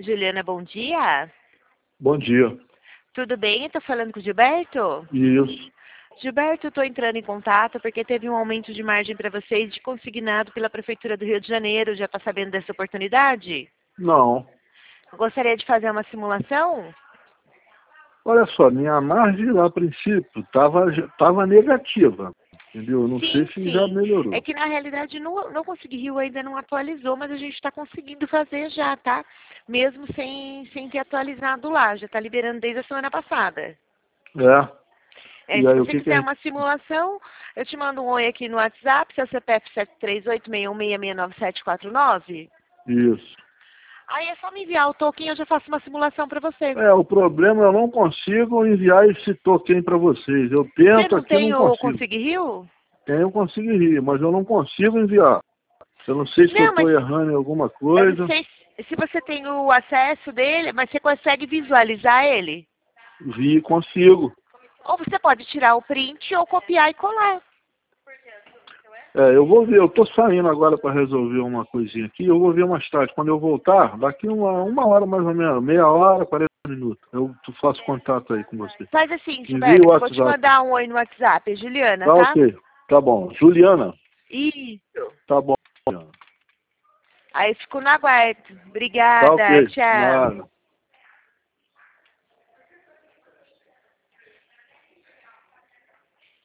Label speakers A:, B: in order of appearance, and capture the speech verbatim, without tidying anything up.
A: Juliana, bom dia.
B: Bom dia.
A: Tudo bem? Estou falando com o Gilberto?
B: Isso.
A: Gilberto, estou entrando em contato porque teve um aumento de margem para vocês de consignado pela Prefeitura do Rio de Janeiro. Já está sabendo dessa oportunidade?
B: Não.
A: Gostaria de fazer uma simulação?
B: Olha só, minha margem lá a princípio estava tava negativa. Entendeu? Não
A: Sim,
B: sei se
A: sim.
B: já melhorou.
A: É que na realidade não, não consegui Rio ainda não atualizou, mas a gente está conseguindo fazer já, tá? Mesmo sem, sem ter atualizado lá, já está liberando desde a semana passada.
B: É.
A: É,
B: E
A: se
B: aí o
A: você
B: que que
A: quiser
B: a
A: uma
B: gente...
A: simulação, eu te mando um oi aqui no WhatsApp, seu C P F sete três oito, seis um seis, seis nove sete quatro nove.
B: Isso.
A: Aí é só me enviar o token e eu já faço uma simulação para você.
B: É, o problema é eu não consigo enviar esse token para vocês. Eu
A: Você
B: tento
A: não
B: aqui,
A: tem
B: não
A: o
B: consigo.
A: Consegui Rio?
B: Tenho conseguiria, mas eu não consigo enviar. Eu não sei se eu
A: Não,
B: estou
A: mas
B: errando em alguma
A: eu não
B: coisa.
A: sei se se você tem o acesso dele, mas você consegue visualizar ele.
B: Vi, consigo.
A: Ou você pode tirar o print ou copiar e colar.
B: É, eu vou ver, eu estou saindo agora para resolver uma coisinha aqui, eu vou ver mais tarde. Quando eu voltar, daqui uma, uma hora mais ou menos, meia hora, quarenta minutos, eu faço contato aí com você.
A: Faz assim,
B: Envie o
A: Gilberto, eu vou te
B: WhatsApp.
A: mandar um oi no WhatsApp, é Juliana,
B: Tá
A: tá?
B: ok, tá bom. Juliana?
A: Isso.
B: Tá bom, Juliana.
A: Aí fico no aguardo.
B: Tá
A: Obrigada,
B: ok,
A: tchau.
B: nada.